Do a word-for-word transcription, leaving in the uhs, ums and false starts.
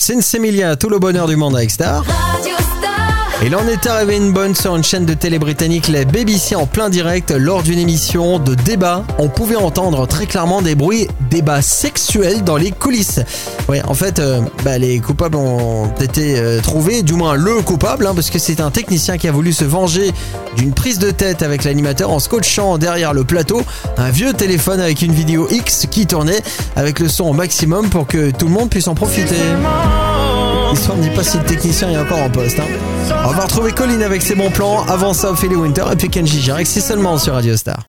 Sinsemilia, tout le bonheur du monde avec Star. Il en est arrivé une bonne sur une chaîne de télé britannique, la B B C, en plein direct lors d'une émission de débat. On pouvait entendre très clairement des bruits débats sexuels dans les coulisses. Ouais, en fait, euh, bah, les coupables ont été euh, trouvés, du moins le coupable, hein, parce que c'est un technicien qui a voulu se venger d'une prise de tête avec l'animateur en scotchant derrière le plateau un vieux téléphone avec une vidéo X qui tournait avec le son au maximum pour que tout le monde puisse en profiter. Histoire, on ne dit pas si le technicien est encore en poste. Hein. On va retrouver Colline avec ses bons plans. Avant ça, Ophélie Winter et puis Kenji Girac, c'est seulement sur Radio Star.